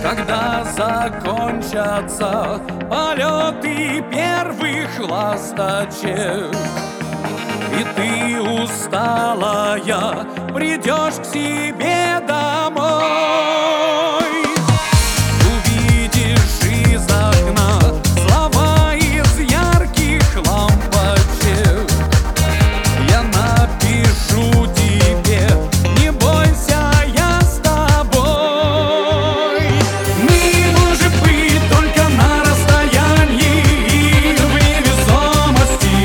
когда закончатся полеты первых ласточек, и ты, усталая, придешь к себе домой. Увидишь из окна слова из ярких лампочек. Я напишу тебе: не бойся, я с тобой. Мы, может быть, только на расстоянии и в невесомости.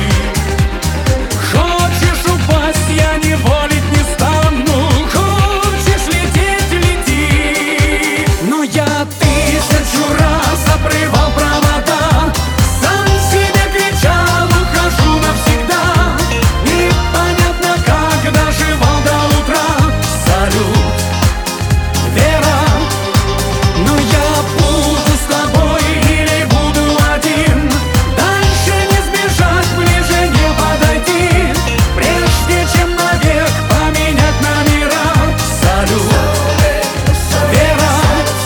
Хочешь упасть, я не волить не стану. Хочешь лететь — лети. Но я тысячу раз обрывал провода, сам себе кричал: ухожу навсегда. Непонятно, как доживал до утра. Салют, Вера. Но я буду с тобой или буду один. Дальше не сбежать, ближе не подойти, прежде чем навек поменять номера. Салют, Вера.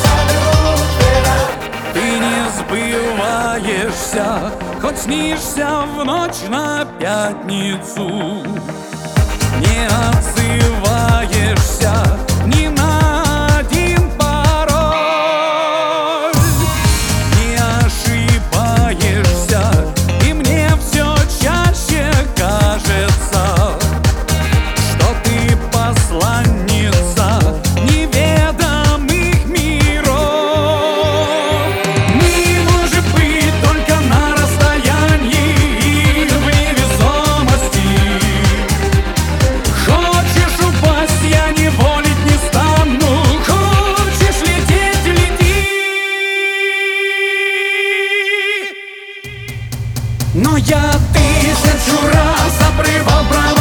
Ты не сбываешься, хоть снишься в ночь на пятницу. Не отзываешься ни на один пароль. Не ошибаешься, и мне все чаще кажется, что ты посланница неведомых миров. Мы, может быть, только на расстоянии и в невесомости. Хочешь упасть, я не волить не стану. Хочешь лететь — лети. Но я тысячу раз обрывал провода,